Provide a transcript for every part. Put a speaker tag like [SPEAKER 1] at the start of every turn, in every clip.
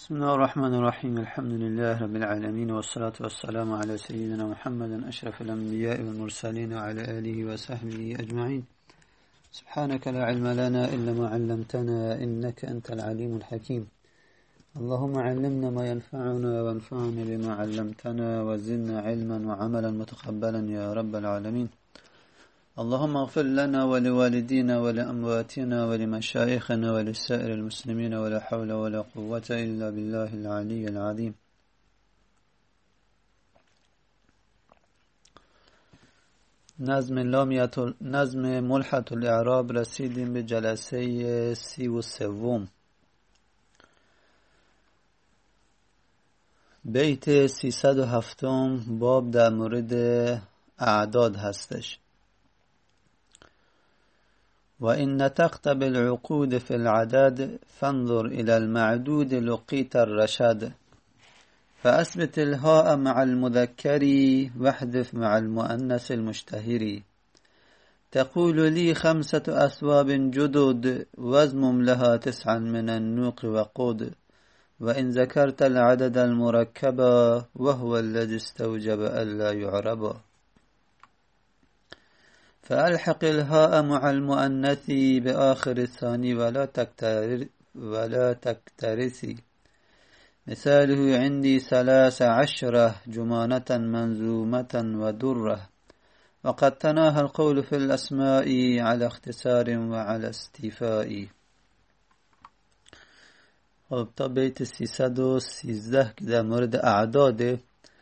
[SPEAKER 1] بسم الله الرحمن الرحيم الحمد لله رب العالمين والصلاة والسلام على سيدنا محمد أشرف الأنبياء والمرسلين وعلى آله وصحبه أجمعين. سبحانك لا علم لنا إلا ما علمتنا إنك أنت العليم الحكيم. اللهم علمنا ما ينفعنا وانفعنا بما علمتنا وزدنا علما وعملا متقبلا يا رب العالمين. اللهم اغفر لنا ولوالدينا ولأمواتنا ولمشايخنا ولسائر المسلمين ولا حول ولا قوة إلا بالله العلي العظيم. نظم ملحة الإعراب رسیدیم به جلسه 33. بیت 307 باب در مورد اعداد هستش. وإن نطقت بالعقود في العدد فانظر إلى المعدود لقيت الرشد فأثبت الهاء مع المذكر واحذف مع المؤنث المشتهر تقول لي 5 أثواب جدد وازمم لها 9 من النوق وقود وإن ذكرت العدد المركب وهو الذي استوجب ألا يعرب فألحق الهاء مع المؤنث بآخر الثاني ولا تكترثي مثاله عندي 13 جمانة منزومة ودرة وقد تناهى القول في الأسماء على اختصار وعلى استيفاء. خب تا بیت 313 که در مورد اعداده.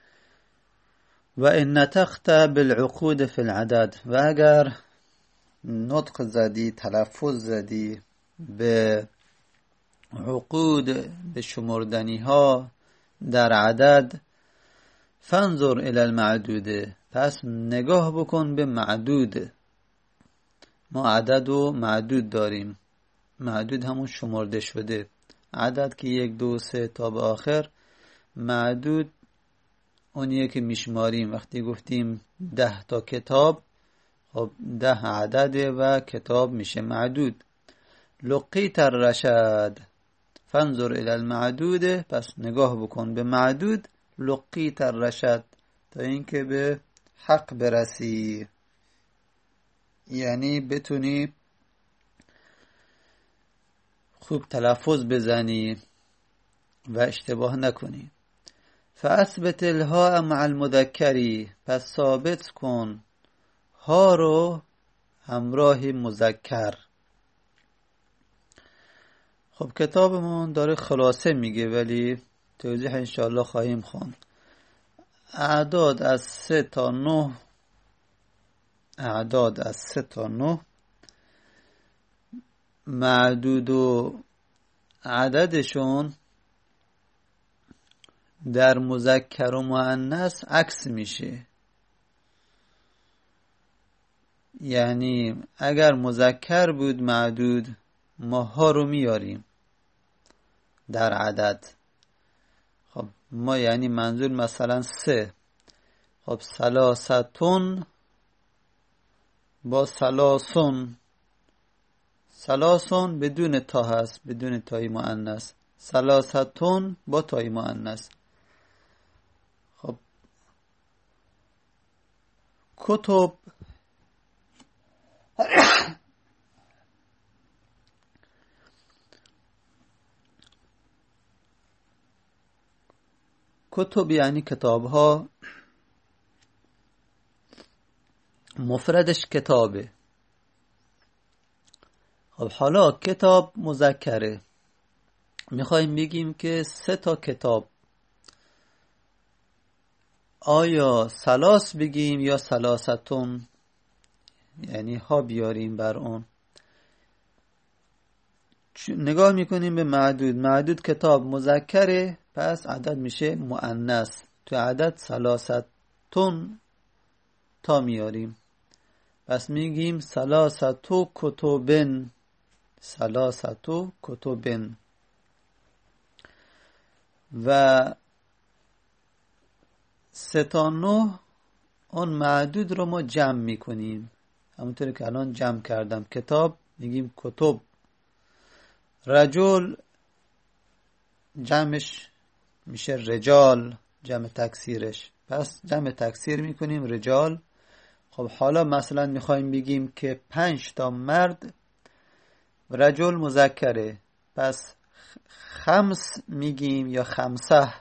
[SPEAKER 1] و ان نطقت بالعقود في العدد و اگر نطق زدی تلفظ زدی به عقود به شمردنی ها در عدد فانظر الى المعدود پس نگاه بکن به معدود. ما عدد و معدود داریم. معدود همون شمرده شده عدد که 1 2 3 تا به آخر. معدود اونیه که میشماریم. وقتی گفتیم 10 تا کتاب خب 10 عدده و کتاب میشه معدود. لقیت الرشد فانظر الى المعدود پس نگاه بکن به معدود. لقیت الرشد تا اینکه به حق برسی، یعنی بتونی خوب تلفظ بزنی و اشتباه نکنی. فاثبت الهاء مع المذکری پس ثابت کن ها رو همراه مذکر. خب کتابمون داره خلاصه میگه ولی توضیح انشاءالله خواهیم خوند. اعداد از 3 تا 9 اعداد از 3 تا 9 معدود و عددشون در مذکر و مؤنث عکس میشه. یعنی اگر مذکر بود معدود ما ها رو میاریم در عدد. خب ما یعنی منظور مثلا 3. خب 3 با 3 بدون تا هست، بدون تای مؤنث. 3 با تای مؤنث. خب کتب کتب یعنی کتاب ها. مفردش کتابه. خب حالا کتاب مذکره. میخوایم بگیم که 3 تا کتاب. آیا 3 بگیم یا 3 یعنی ها بیاریم بر اون. نگاه میکنیم به معدود. معدود کتاب مذکره پس عدد میشه مؤنث. تو عدد 3 تا میاریم. پس میگیم 3 کتبن. 3 کتبن. و 3 تا 9 اون معدود رو ما جمع میکنیم. همونطوری که الان جمع کردم. کتاب میگیم کتب. رجل جمعش میشه رجال، جمع تکثیرش. پس جمع تکثیر میکنیم رجال. خب حالا مثلا میخوایم بگیم که 5 تا مرد رجل مذکره، پس 5 میگیم یا 5،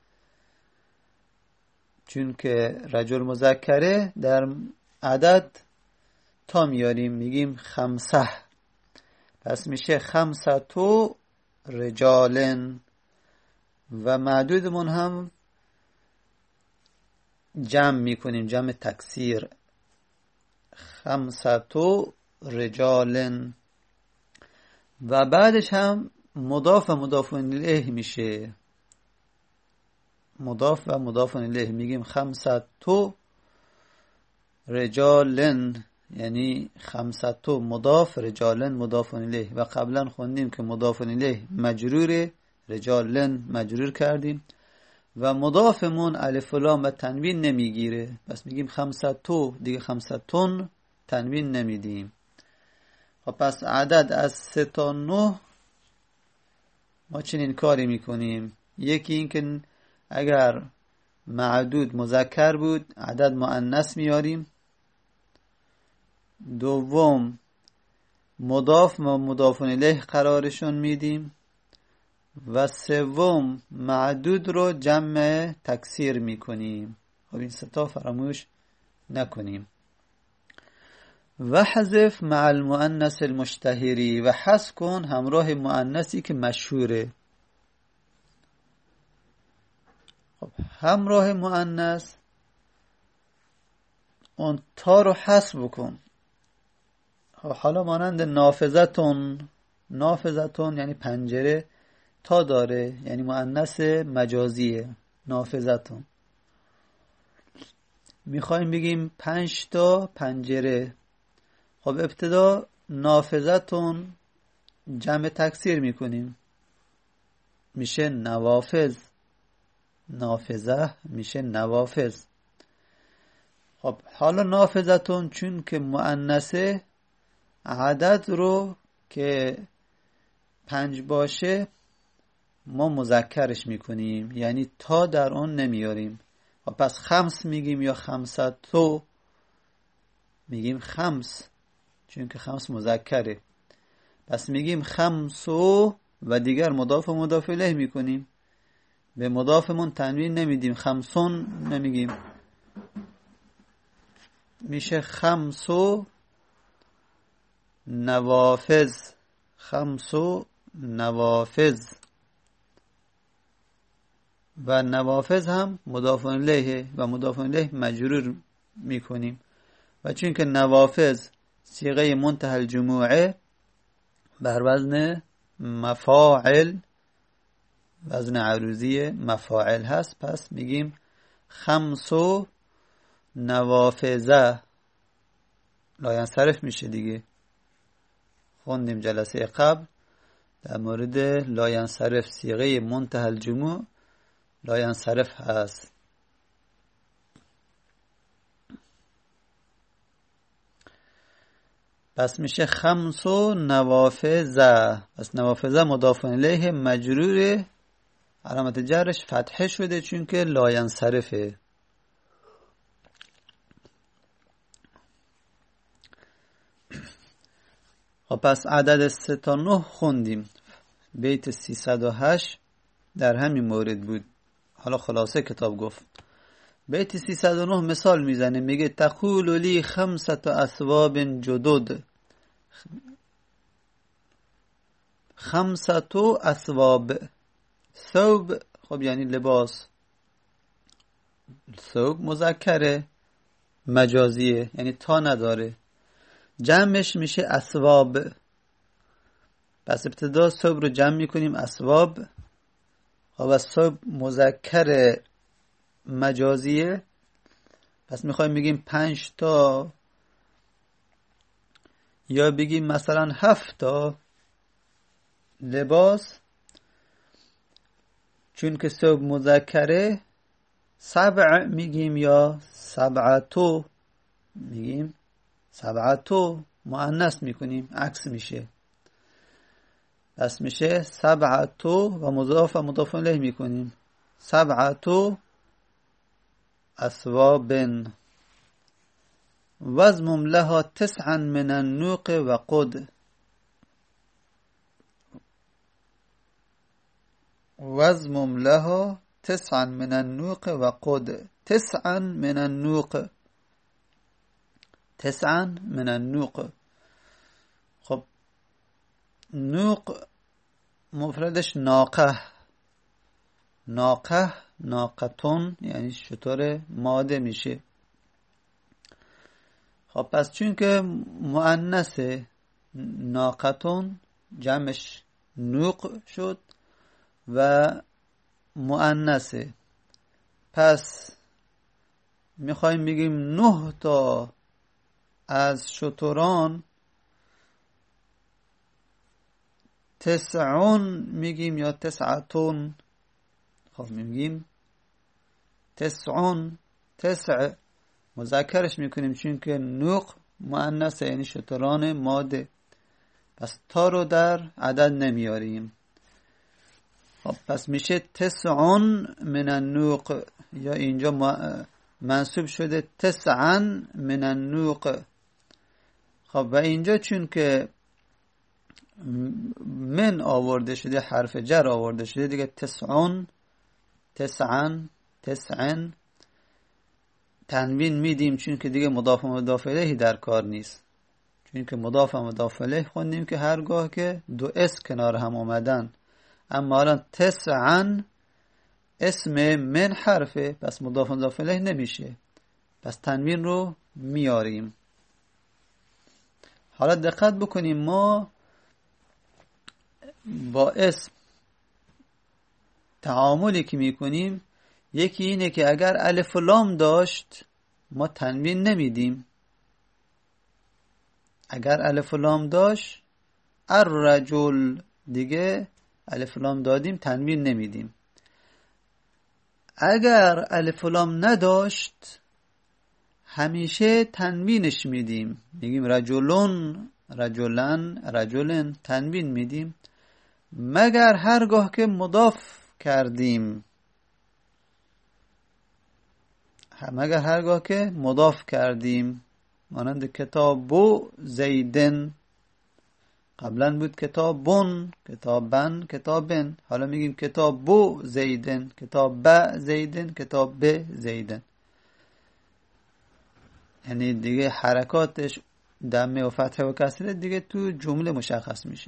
[SPEAKER 1] چون که رجل مذکره در عدد تا میاریم میگیم 5. پس میشه 5 رجالن. و معدودمون هم جمع میکنیم، جمع تکثیر، 5 رجالن. و بعدش هم مضاف و مضاف الیه میشه، مضاف و مضاف الیه میگیم 5 رجالن، یعنی 5 مضاف، رجالن مضاف الیه. و قبلا خوندیم که مضاف الیه مجروره، رجالن مجرور کردیم و مضافمون الف و لام و تنوین نمیگیره، پس میگیم 5 دیگه 5 تنوین نمیدیم. و پس عدد از 3 تا 9 ما چنین کاری میکنیم. یکی این که اگر معدود مذکر بود عدد مؤنث میاریم. دوم مضاف و مضاف الیه قرارشون میدیم. و سوم معدود رو جمع تکثیر میکنیم. خب این 3 تا فراموش نکنیم. و حذف مع المؤنث المشتهری، و حذف کن همراه مؤنثی که مشهوره. خب همراه مؤنث اون تا رو حذف بکن. خب حالا مانند نافذتون، نافذتون یعنی پنجره، تا داره، یعنی مؤنث مجازیه نافذتون. میخوایم بگیم 5 تا پنجره. خب ابتدا نافذتون جمع تکثیر میکنیم، میشه نوافذ. نافذه میشه نوافذ. خب حالا نافذتون چون که مؤنثه، عدد رو که 5 باشه ما مذکرش میکنیم، یعنی تا در اون نمیاریم. و پس 5 میگیم یا 500 میگیم 5، چون که 5 مذکره. پس میگیم 5 و دیگر مضاف و مضاف الیه میکنیم، به مضافمون تنوین نمیدیم، 5 نمیگیم، میشه 5 نوافذ. 5 نوافذ. و نوافذ هم مضاف الیه و مضاف الیه مجرور میکنیم. و چون که نوافذ صیغه منتهی الجموعه بر وزن مفاعل، وزن عروضی مفاعل هست، پس میگیم 5 نوافذه. لاینصرف میشه دیگه. خوندیم جلسه قبل در مورد لاینصرف، صیغه منتهی الجموع لاینصرف هست. پس میشه 5 نوافذه. پس نوافذه مضاف الیه مجروره، علامت جرش فتحه شده چون که لاینصرفه. خب پس عدد 3 تا 9 خوندیم. بیت 308 در همین مورد بود. حالا خلاصه کتاب گفت. بیت 309 مثال میزنه، میگه تقول لی 5 اثواب جدد. 5 اثواب، ثوب خب یعنی لباس، ثوب مذکره مجازیه یعنی تا نداره، جمعش میشه اثواب. پس ابتدا ثوب رو جمع میکنیم اثواب. و ثوب مذکر مجازیه، پس میخوایم بگیم 5 تا یا بگیم مثلا 7 تا لباس، چون که ثوب مذکره 7 میگیم یا 7 میگیم، 7 مؤنث میکنیم عکس میشه. پس میشه سبعتو و مضاف و مضاف الیه میکنیم. سبعتو اثواب وزمم لها 9 من النوق و قد. وزمم لها 9 من النوق و قد. 9 من النوق، 9 من النوق. خب نوق مفردش ناقه. ناقه، ناقتون یعنی شتر ماده میشه. خب پس چون که مؤنث ناقتون جمعش نوق شد و مؤنثه، پس میخوایم بگیم 9 تا از شتران، 9 میگیم یا 9. خب میگیم 9، 9 مذکرش میکنیم چون که نوق مؤنث یعنی شتران ماده، پس تا رو در عدد نمیاریم. خب پس میشه 9 من النوق، یا اینجا منصوب شده 9 من النوق. خب و اینجا چون که من آورده شده، حرف جر آورده شده دیگه، 9 9 تنوین میدیم چون که دیگه مضاف و مضاف الیه در کار نیست. چون که مضاف و مضاف الیه خوندیم که هرگاه که دو اسم کنار هم آمدن، اما الان 9 اسم من حرفه، پس مضاف و مضاف الیه نمیشه، پس تنوین رو میاریم. حالا دقت بکنیم، ما با اسم تعاملی که میکنیم، یکی اینه که اگر الف و لام داشت ما تنوین نمیدیم. اگر الف و لام داشت، الرجل دیگه الف و لام دادیم تنوین نمیدیم. اگر الف و لام نداشت همیشه تنوینش میدیم، میگیم رجلون، رجلن، رجلن، تنوین میدیم، مگر هرگاه که مضاف کردیم. مگر هرگاه که مضاف کردیم، مانند کتابو زیدن، قبلا بود کتابون، کتابن، کتابن، حالا میگیم کتابو زیدن، کتاب ب زیدن، کتاب ب زیدن. یعنی دیگه حرکاتش دمه و فتحه و کسره دیگه تو جمله مشخص میشه.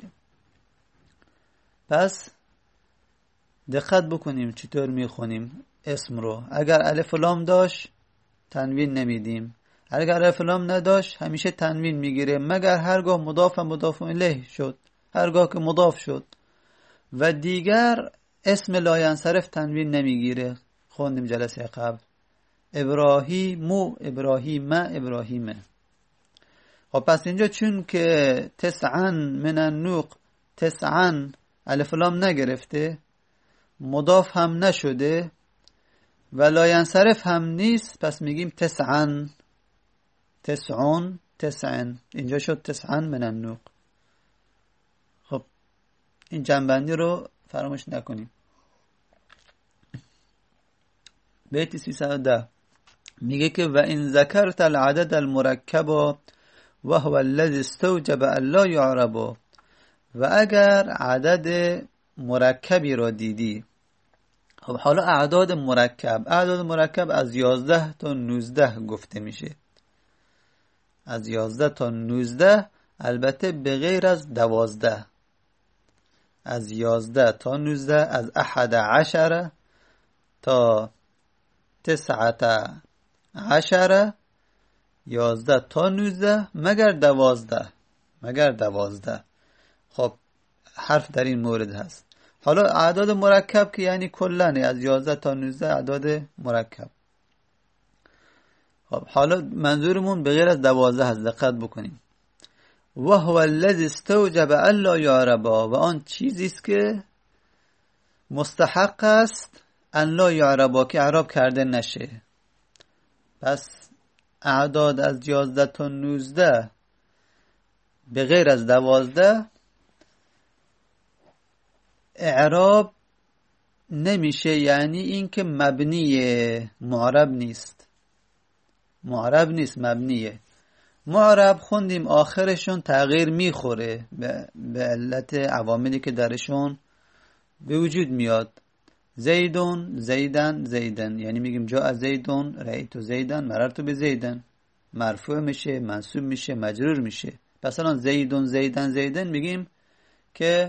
[SPEAKER 1] پس دقت بکنیم چطور میخونیم اسم رو. اگر الف و لام داشت تنوین نمیدیم، اگر الف و لام نداشت همیشه تنوین میگیره، مگر هرگاه مضاف و مضاف الیه شد. هرگاه که مضاف شد و دیگر اسم لاینصرف تنوین نمیگیره، خوندیم جلسه قبل، ابراهیمو، ابراهیم، ابراهیمه. خب پس اینجا چون که 9 من النوق، 9 الف و لام نگرفته، مضاف هم نشده و لاینصرف هم نیست، پس میگیم 9 9. اینجا شد 9 من النوق. خب این جنبندی رو فراموش نکنیم. بیت 310 میگه که و این ذکرت العدد المرکب و هو الذی استوجب الا یعرب. و اگر عدد مرکبی را دیدی. خب حالا اعداد مرکب از 11 تا 19 گفته میشه. از 11 تا 19، البته به غیر از 12. از 11 تا 19، از 11 تا 19، 11 تا 19 مگر 12. خب حرف در این مورد هست. حالا اعداد مرکب که یعنی کلن از 11 تا 19 اعداد مرکب. خب حالا منظورمون به غیر از 12 هست، دقت بکنیم. و هو الذی استوجب الا یعرب، و آن چیزی است که مستحق است ان لا یعرب، که اعراب کرده نشه. پس اعداد از 11 تا 19 به غیر از 12 اعراب نمیشه، یعنی این که مبنیه، معرب نیست. معرب نیست، مبنیه. معرب خوندیم آخرشون تغییر میخوره به علت عواملی که درشون به وجود میاد. زیدون، زیدن، زیدن، یعنی میگیم جا زیدون، رأیتو زیدن، مررتو به زیدن. مرفوع میشه، منصوب میشه، مجرور میشه. پس الان زیدون، زیدن، زیدن میگیم که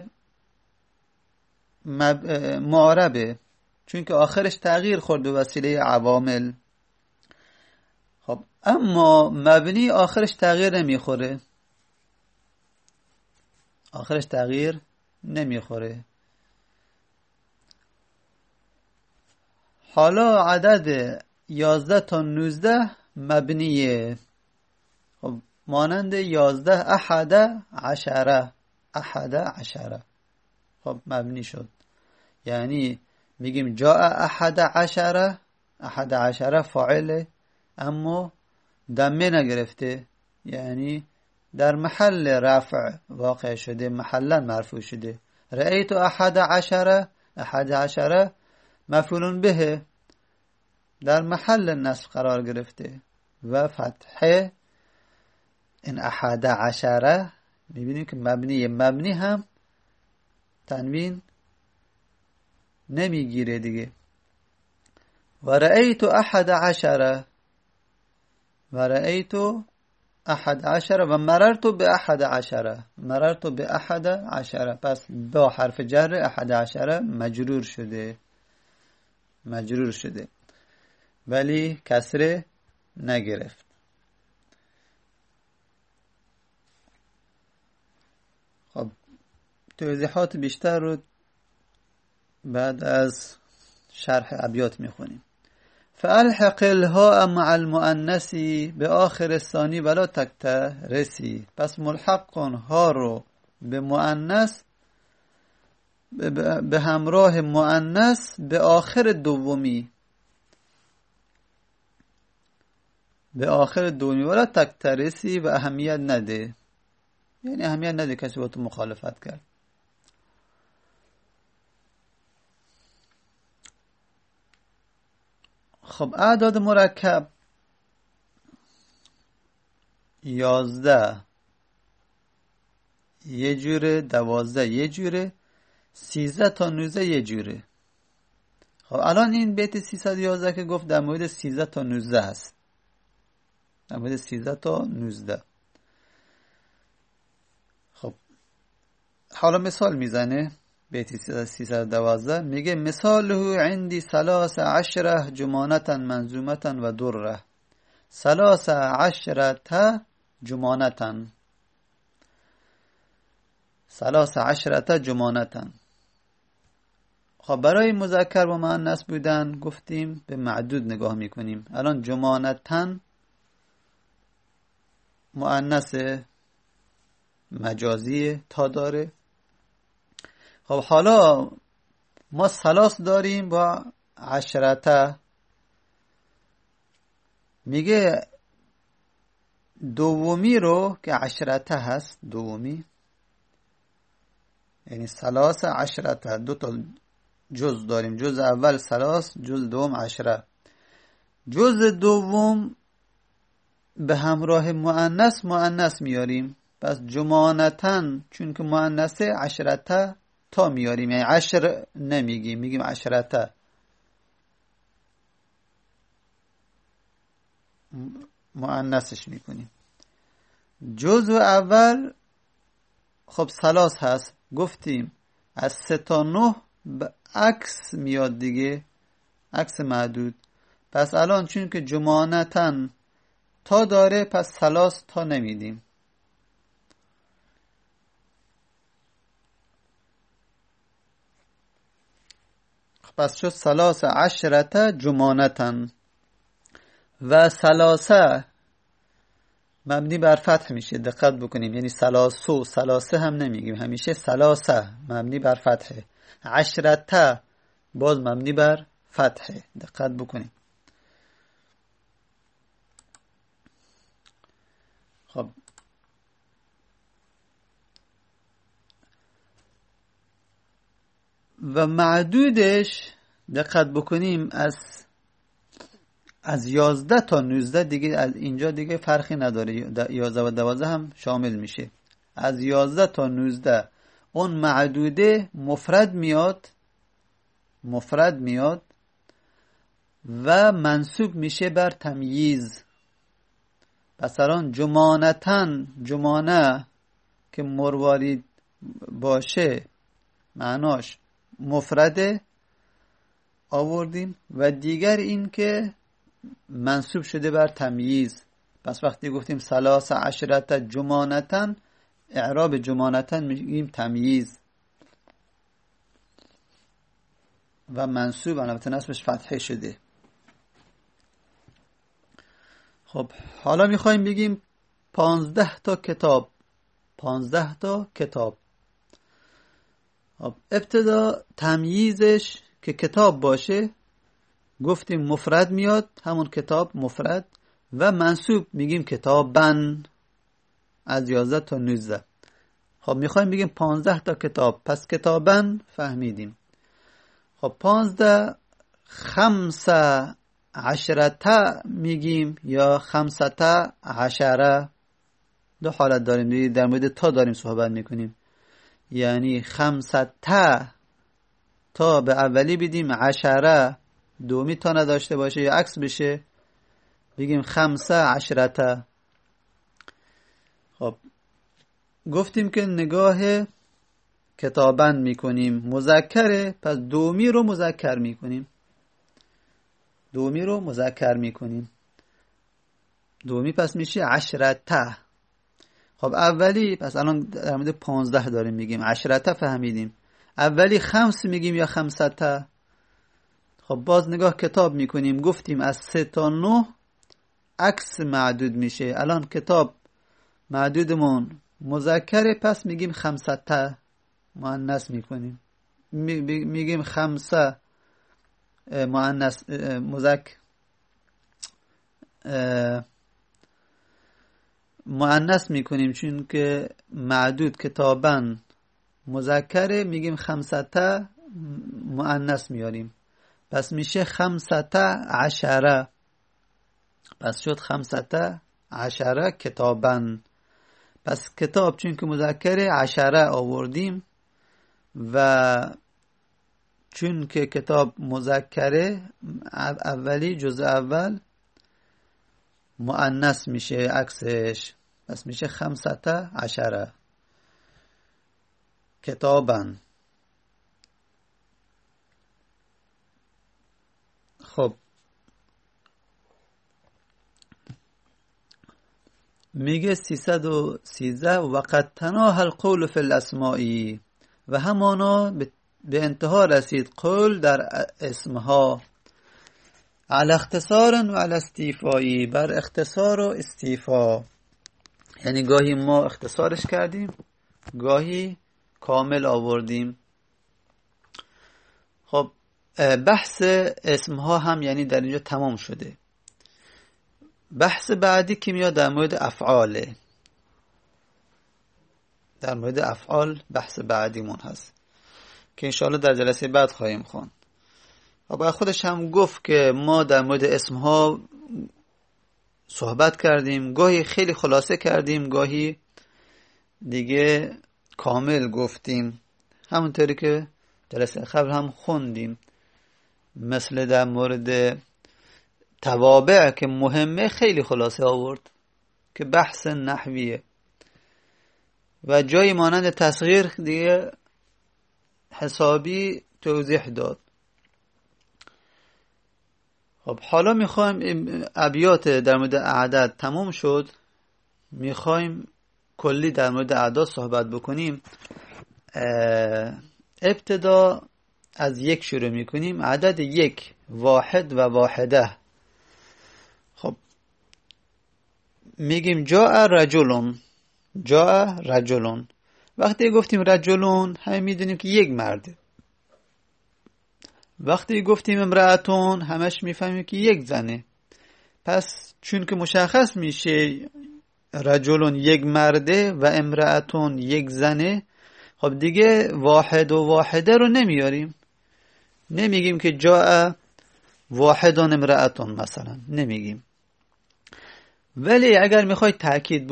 [SPEAKER 1] معربه، چون که آخرش تغییر خورد به وسیله عوامل. خب اما مبنی آخرش تغییر نمیخوره، آخرش تغییر نمیخوره. حالا عدد 11 تا 19 مبنیه. خب مانند 11 احد عشره، احد عشره، خب مبنی شد. یعنی میگیم جاء احد عشره، احد عشره فاعله اما دمه نگرفته، یعنی در محل رفع واقع شده، محلا مرفوع شده. رأیت احد عشره، احد عشره مفعول به در محل نصب قرار گرفته و فتحه. این احد عشره میبینیم که مبنی هم تنوین نمیگیره دیگه. و رأیت احد عشره، و رأیت احد عشره و مررت به احد عشره، مررت به احد عشره. پس با حرف جر احد عشره مجرور شده، مجرور شده ولی کسره نگرفت. خب توضیحات بیشتر رو بعد از شرح ابیات میخونیم. فالحق الهاء مع المؤنث به آخر الثانی ولا تکترثی. پس ملحق کن ها رو به مؤنث، به همراه مؤنث به آخر دومی، به آخر دومی. ولا تکترثی و اهمیت نده، یعنی اهمیت نده کسی با تو مخالفت کرد. خب اعداد مرکب 11 یه جوره، 12 یه جوره، 13 تا 19 یه جوره. خب الان این بیت 311 که گفت در مورد 13 تا 19 هست، در مورد 13 تا 19. خب حالا مثال میزنه. بیت 312 میگه مثاله عندي 13 جمانة منظومة و دره. 13 جمانة، 13 جمانة. خب برای مذکر و مؤنث بودن گفتیم به معدود نگاه میکنیم. الان جمانة مؤنث مجازی تا داره. خب حالا ما سلاس داریم با عشرته، میگه دومی رو که عشرته هست، دومی یعنی سلاس عشرته، دو تا جز داریم، جز اول سلاس، جز دوم عشره. جز دوم به همراه مؤنث مؤنث میاریم. پس جمانتن چون که مؤنثه عشرته تا میاریم، یعنی عشر نمیگیم، میگیم عشرته. مؤنثش میکنیم. جزء اول خب سلاس هست، گفتیم از 3 تا 9 به عکس میاد دیگه، عکس معدود. پس الان چون که جمانتن تا داره پس سلاس تا نمیدیم. پس شد سلاس عشرته جمانتن. و سلاسه مبنی بر فتح میشه، دقت بکنیم. یعنی سلاسو، سلاسه هم نمیگیم، همیشه سلاسه مبنی بر فتحه. عشرته باز مبنی بر فتحه، دقت بکنیم. خب و معدودش دقت بکنیم از 11 تا 19 دیگه، از اینجا دیگه فرقی نداره، 11 و 12 هم شامل میشه. از 11 تا 19 اون معدوده مفرد میاد و منصوب میشه بر تمییز. پس الان جمانه که مروارید باشه معناش مفرده آوردیم و دیگر این که منصوب شده بر تمییز. پس وقتی گفتیم 13 جمانتن، اعراب جمانتن میگیم تمییز و منصوب البته نصبش فتحه شده. خب حالا میخوایم بگیم 15 تا کتاب. خب ابتدا تمییزش که کتاب باشه گفتیم مفرد میاد، همون کتاب مفرد، و منصوب میگیم کتابن از 11 تا 19. خب میخوایم بگیم 15 تا کتاب، پس کتابن فهمیدیم. خب 15 15 میگیم یا 15. دو حالت داریم، در مورد تا داریم صحبت میکنیم. یعنی 15 تا به اولی بدیم، 10 دومی تا نداشته باشه یا عکس بشه بگیم 15. خب گفتیم که نگاه کتابن میکنیم، مذکره، پس دومی رو مذکر میکنیم. دومی پس میشه 10. خب اولی، پس الان در مورد 15 داریم میگیم، 10 فهمیدیم. اولی 5 میگیم یا 500. خب باز نگاه کتاب میکنیم، گفتیم از 3 تا 9 عکس معدود میشه. الان کتاب معدودمون مذکره، پس میگیم 500. مؤنث میکنیم، میگیم 5 مؤنث مذکر مؤنث میکنیم، چون که معدود کتابن مذکره، میگیم 500 مؤنث میاریم، پس میشه 15. پس شد 15 کتابن. پس کتاب چون که مذکره 10 آوردیم و چون که کتاب مذکره اولی جزء اول مؤنث میشه عکسش، پس میشه 15 کتابن. خب میگه 313 وقد تناهى القول فی الاسماء، و همانا به انتها رسید قول در اسمها، علی اختصار و علی استیفایی، بر اختصار و استیفا. یعنی گاهی ما اختصارش کردیم، گاهی کامل آوردیم. خب بحث اسمها هم یعنی در اینجا تمام شده. بحث بعدی که میاد در مورد افعاله. در مورد افعال بحث بعدیمون هست که انشاءالله در جلسه بعد خواهیم خوند. و خودش هم گفت که ما در مورد اسمها صحبت کردیم، گاهی خیلی خلاصه کردیم، گاهی دیگه کامل گفتیم، همونطوری که جلسه قبل هم خوندیم. مثل در مورد توابع که مهمه خیلی خلاصه آورد که بحث نحویه، و جای مانند تصغیر دیگه حسابی توضیح داد. خب حالا میخوایم ابیات در مورد اعداد تموم شد، میخوایم کلی در مورد اعداد صحبت بکنیم. ابتدا از 1 شروع میکنیم، عدد 1، واحد و واحده. خب میگیم جاء رجلون. وقتی گفتیم رجلون همه میدونیم که یک مرده. وقتی گفتیم امرأتون همش میفهمیم که یک زنه. پس چون که مشخص میشه رجلون یک مرده و امرأتون یک زنه، خب دیگه واحد و واحده رو نمیاریم، نمیگیم که جاء واحدون امرأتون مثلا، نمیگیم. ولی اگر میخوای تأکید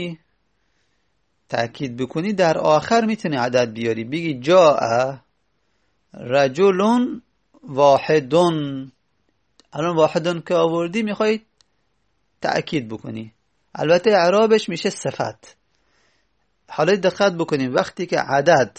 [SPEAKER 1] بکنی در آخر میتونی عدد بیاری، بگی جاء رجل واحدون. الان واحدون که آوردی میخوای تأکید بکنی، البته اعرابش میشه صفت. حالا دقت بکنیم وقتی که عدد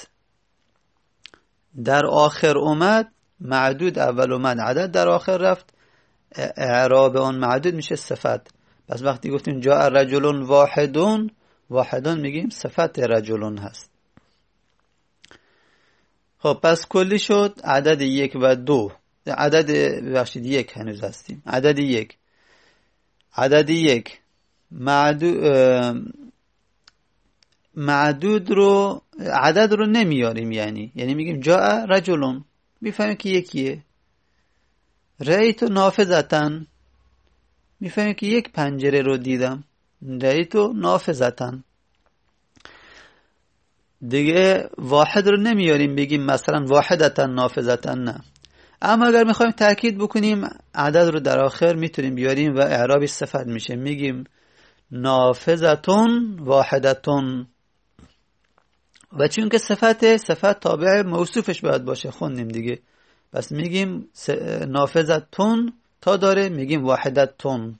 [SPEAKER 1] در آخر اومد، معدود اول اومد عدد در آخر رفت، اعراب اون معدود میشه صفت. پس وقتی گفتیم جاء رجل واحدون، واحدون میگیم صفت رجلون هست. خب پس کلی شد عدد 1 و 2. ببخشید 1 هنوز هستیم. عدد 1 معدود رو، عدد رو نمیاریم، یعنی میگیم جاء رجلون، میفهمیم که یکیه. رأیت نافذتن، میفهمیم که یک پنجره رو دیدم. رأیت نافذتن. دیگه واحد رو نمیاریم بگیم مثلا واحدتن نافذتن، نه. اما اگر میخوایم تأکید بکنیم عدد رو در آخر میتونیم بیاریم و اعرابش صفت میشه، میگیم نافذتون واحدتون. و چون که صفت تابع موصوفش باید باشه، خوندیم دیگه، پس میگیم نافذتون تا داره، میگیم واحدتون.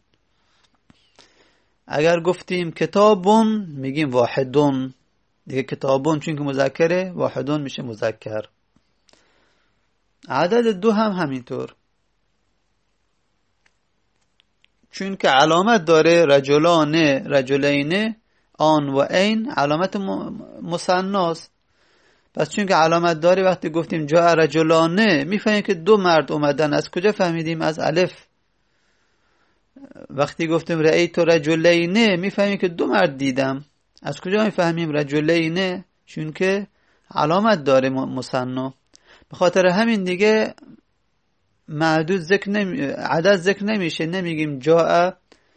[SPEAKER 1] اگر گفتیم کتابون میگیم واحدون دیگه، کتابون چون که مذکره، واحدون میشه مذکر. عدد 2 هم همینطور، چون که علامت داره رجلان رجلین، آن و این علامت مثناست. پس چون که علامت داره وقتی گفتیم جاء رجلان میفهمیم که 2 مرد اومدن. از کجا فهمیدیم؟ از الف. وقتی گفتیم رأیت رجلین میفهمیم که 2 مرد دیدم. از کجا میفهمیم رجلین؟ چون که علامت داره مثنا. به خاطر همین دیگه معدود عدد ذکر نمیشه، نمیگیم جاء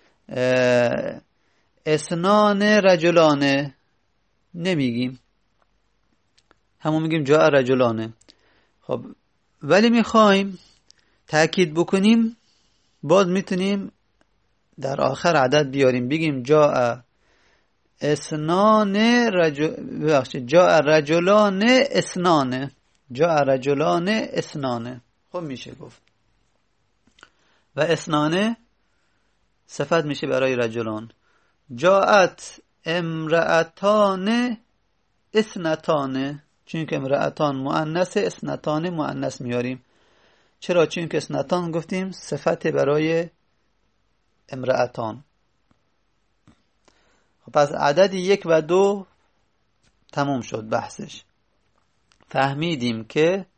[SPEAKER 1] اثنان رجلانه، نمیگیم، همون میگیم جاء رجلانه. خب ولی میخوایم تأکید بکنیم، باز میتونیم در آخر عدد بیاریم، بگیم جاء اثنان جاء رجلان اثنان، جاء رجلان اثنان. خب میشه گفت. و اثنان صفت میشه برای رجلان. جاءت امرأتان اثنتان، چون که امرأتان مؤنث، اثنتان مؤنث میاریم. چرا؟ چون که اثنتان گفتیم صفت برای امرأتان. خب پس عدد 1 و 2 تموم شد بحثش. فهمیدیم که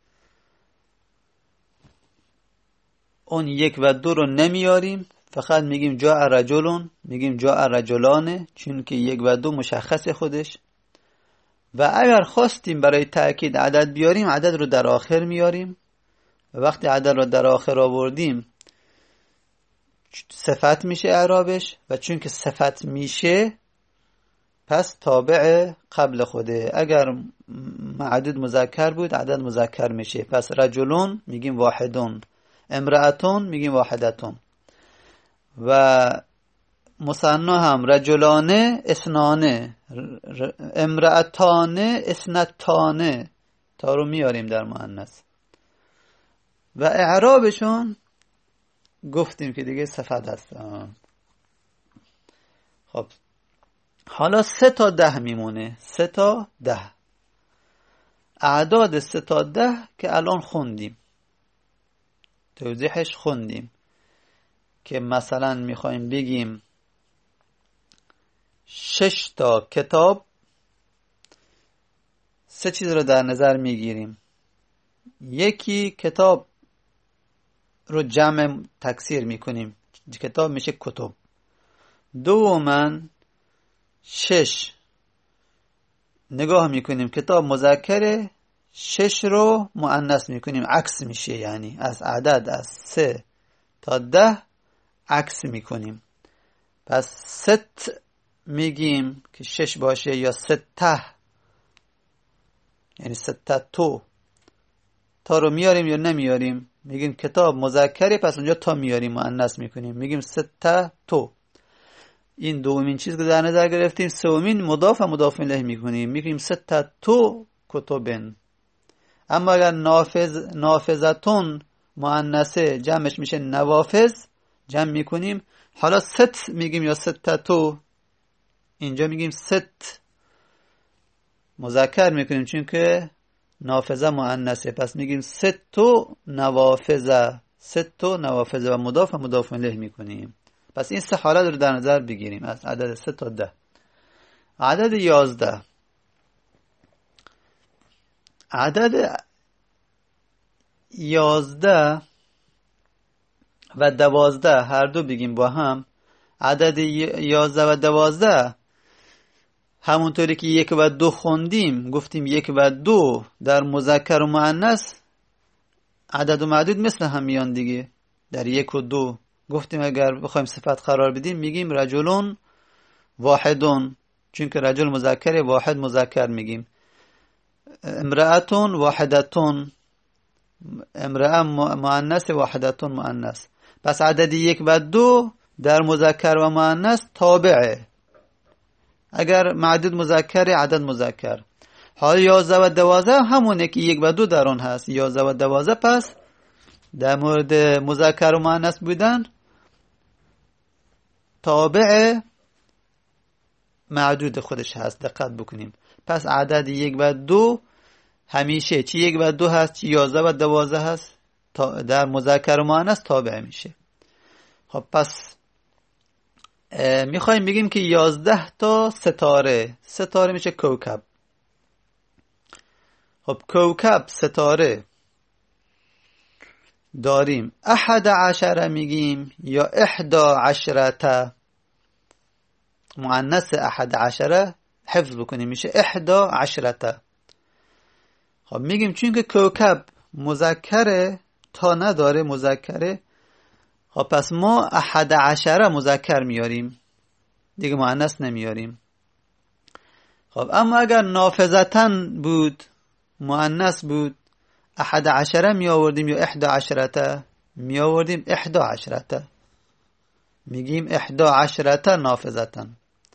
[SPEAKER 1] اون 1 و 2 رو نمیاریم، فقط میگیم جاء رجلون، میگیم جاء رجلانه، چون که 1 و 2 مشخص خودش. و اگر خواستیم برای تأکید عدد بیاریم، عدد رو در آخر میاریم و وقتی عدد رو در آخر آوردیم صفت میشه اعرابش، و چون که صفت میشه پس تابع قبل خوده. اگر معدود مذکر بود عدد مذکر میشه، پس رجلون میگیم واحدون، امرأتون میگیم واحدتون. و مثنا هم رجلانه اثنانه، امرأتانه اثنتانه، تا رو میاریم در مؤنث. و اعرابشون گفتیم که دیگه صفت هست. خب حالا 3 تا 10 میمونه، 3 تا 10 اعداد 3 تا 10 که الان خوندیم، توضیحش خوندیم که مثلا میخوایم بگیم 6 تا کتاب، 3 چیز رو در نظر میگیریم. یکی کتاب رو جمع تکثیر میکنیم، کتاب میشه کتب. دوماً 6 نگاه میکنیم کتاب مذکره، 6 رو مؤنث میکنیم، عکس میشه، یعنی از عدد از 3 تا 10 عکس میکنیم. پس 6 میگیم که 6 باشه، یا 6 یعنی ستتو. تا رو میاریم یا نمیاریم؟ میگیم کتاب مذکره، پس اونجا تا میاریم مؤنث میکنیم، میگیم ستتو. این دومین چیز که در نظر گرفتیم. سومین مضاف و مضاف الیه میکنیم، میگیم ستتو کتبن. اما اگر نافذتون مؤنثه جمعش میشه نوافذ، جمع میکنیم. حالا ست میگیم یا ستتو؟ اینجا میگیم ست مذکر میکنیم چون که نافذه مؤنثه، پس میگیم ستو نوافذه. ستو نوافذه و مضاف و مضاف الیه میکنیم. پس این سه حالت رو در نظر بگیریم از عدد 3 تا 10. عدد 11. عدد 11 و 12 هر دو بگیم با هم. عدد 11 و 12 همونطوری که 1 و 2 خوندیم، گفتیم 1 و 2 در مذکر و مؤنث عدد و معدود مثل هم میان دیگه. در 1 و 2 گفتیم اگر بخوایم صفت قرار بدیم میگیم رجلون واحدون، چون که رجل مذکر، واحد مذکر میگیم. امرأتون واحدتون، امرأه مؤنث، واحدتون مؤنث. پس عدد 1 و 2 در مذکر و مؤنث تابعه. اگر معدود مذکر، عدد مذکر. حال 11 و 12 همونه که 1 و 2 در اون هست. 11 و 12 پس در مورد مذکر و مؤنث بودن تابع معدود خودش هست. دقت بکنیم. پس عدد 1 و 2 همیشه چی 1 و 2 هست، چی 11 و 12 هست، در مذکر و مؤنث تابع میشه. خب پس میخوایم بگیم که 11 تا ستاره میشه کوکب. خب کوکب ستاره داریم. 11 میگیم یا 11 مؤنث 11 حفظ بکنیم میشه 11. خب میگیم چون که کوکب مذکره، تا نداره مذکره، خب پس ما 11 مذکر میاریم دیگه، مؤنث نمیاریم. خب اما اگر نافذتن بود، مؤنث بود، 11 می آوردیم یا 11 می آوردیم 11. میگیم 11 نافذتن.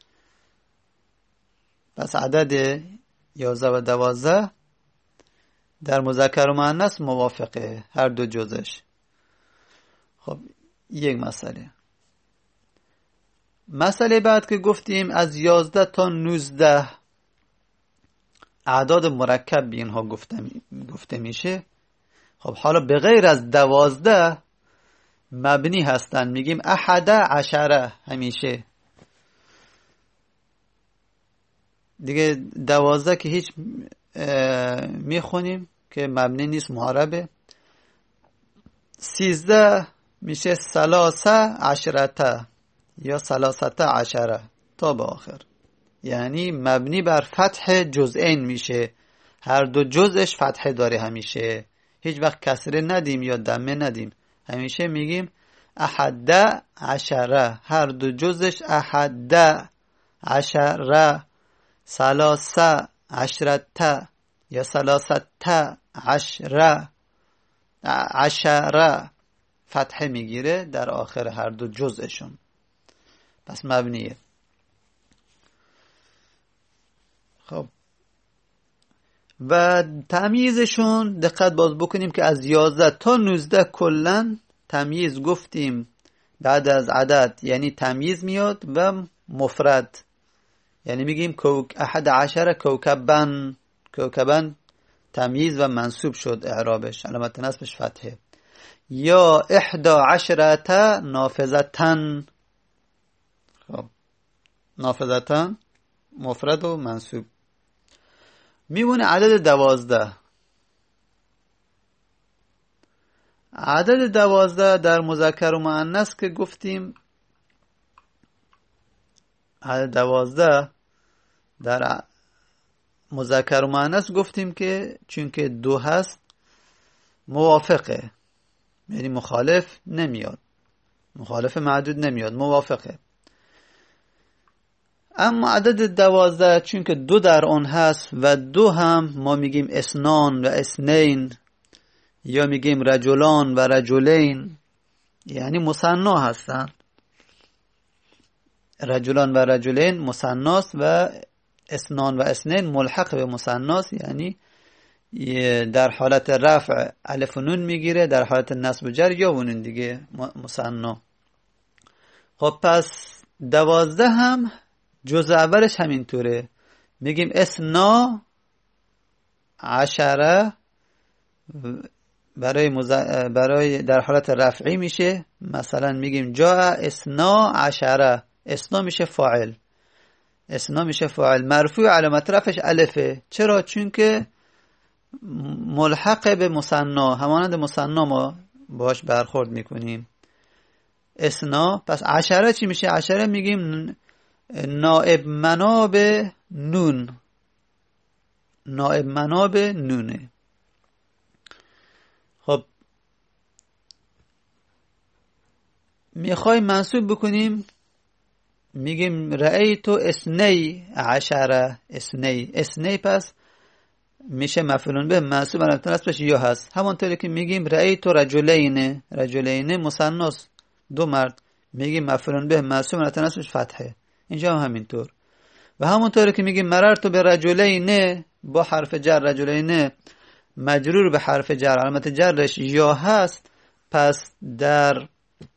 [SPEAKER 1] پس عدد 11 و 12 در مذکر و مؤنث موافقه، هر دو جزش. خب یک مسئله بعد که گفتیم از 11 تا 19 اعداد مرکب به اینها گفته میشه. خب حالا به غیر از 12 مبنی هستن، میگیم 11 همیشه دیگه. 12 که هیچ میخونیم که مبنی نیست، معربه. 13 میشه 13 یا 13 تا به آخر، یعنی مبنی بر فتح جزئین میشه، هر دو جزش فتحه داره همیشه، هیچ وقت کسره ندیم یا دمه ندیم، همیشه میگیم 11، هر دو جزش 11، 13 یا 13 فتحه میگیره در آخر هر دو جزشون، پس مبنیه. خب و تمییزشون دقت باز بکنیم که از 11 تا 19 کلن تمییز گفتیم بعد از عدد، یعنی تمییز میاد و مفرد، یعنی میگیم 11 کوکبن تمییز و منصوب شد، اعرابش علامت نصبش فتحه. یا 11 نافذتن، خب نافذتن مفرد و منصوب. میمونه عدد 12. عدد 12 در مذکر و مؤنث که گفتیم، عدد 12 در مذکر و مؤنث گفتیم که چون که 2 هست موافقه، یعنی مخالف نمیاد، مخالف معدود نمیاد، موافقه. اما عدد 12 چون که 2 در آن هست و 2 هم ما میگیم اثنان و اثنین یا میگیم رجلان و رجلین، یعنی مثنا هستن. رجلان و رجلین مثناست و اثنان و اثنین ملحق به مثناست، یعنی در حالت رفع الف و نون میگیره، در حالت نصب و جر یا ونون دیگه مثنا. خب پس 12 هم جزء اولش همینطوره، میگیم اثنا عشره برای در حالت رفعی میشه، مثلا میگیم جاء اثنا عشره، اثنا میشه فاعل، اثنا میشه فاعل مرفوع علامت رفعش الفه. چرا؟ چون که ملحق به مثنا، همانند مثنا ما باش برخورد میکنیم. اثنا. پس عشره چی میشه؟ عشره میگیم نائب مناب نون، نائب مناب نونه. خب میخوایم منصوب بکنیم، میگیم رأیتو اثنی عشره، اثنی، اثنی پس میشه مفعول به منصوب علامت نصبش یا هست. همونطوری که میگیم رأیتو رجلین، رجلین مثناست 2 مرد، میگیم مفعول به منصوب علامت نصبش فتحه. اینجا هم همینطور. و همونطوری که میگیم مررتو به رجلین با حرف جر، رجلین مجرور به حرف جر علامت جرش یا هست، پس در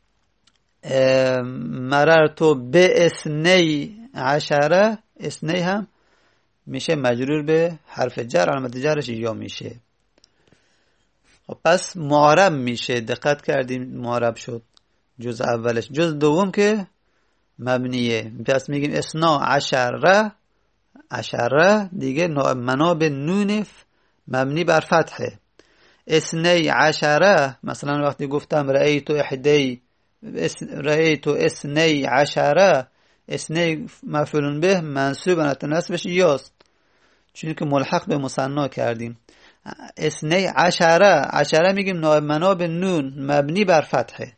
[SPEAKER 1] مررتو به اثنی عشره، اثنی هم میشه مجرور به حرف جر علامت جرش یا میشه. خب پس معرب میشه. دقت کردیم معرب شد جز اولش. جز دوم که مبنیه، پس میگیم اثنا عشره، عشره دیگه مناب نونف مبنی بر فتحه. اثنی عشره مثلا وقتی گفتم رأیتو احدی، رأیتو اثنی عشره، اثنی مفعول به منصوب علامت نصبش یاست چون که ملحق به مثنا کردیم. اثنی عشره، عشره میگیم نائب مناب نون مبنی بر فتحه.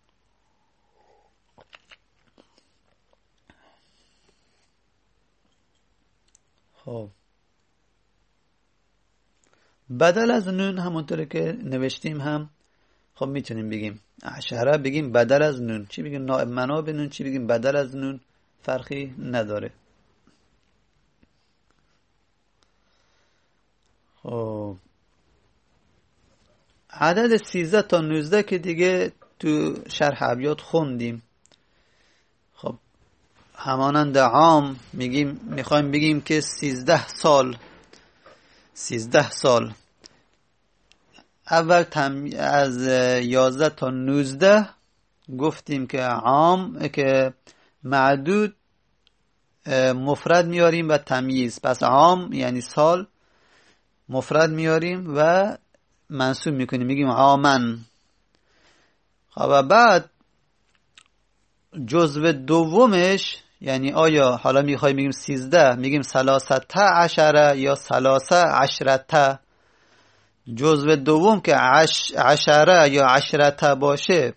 [SPEAKER 1] خب بدل از نون همونطوری که نوشتیم هم خب میتونیم بگیم عشره بگیم بدل از نون، چی بگیم نائب مناب نون، چی بگیم بدل از نون، فرقی نداره. خب عدد 13 تا 19 که دیگه تو شرح ابیات خوندیم. خب همانند عام میگیم، میخوایم بگیم که 13 سال، 13 سال. اول از 11 تا 19 گفتیم که عام که معدود مفرد میاریم و تمییز، پس عام یعنی سال مفرد میاریم و منصوب میکنیم میگیم عامن. خب بعد جزو دومش یعنی آیا حالا میخوایم بگیم 13 میگیم 13 عشره یا 13 عشرته. جزو دوم که عشره یا عشرته باشه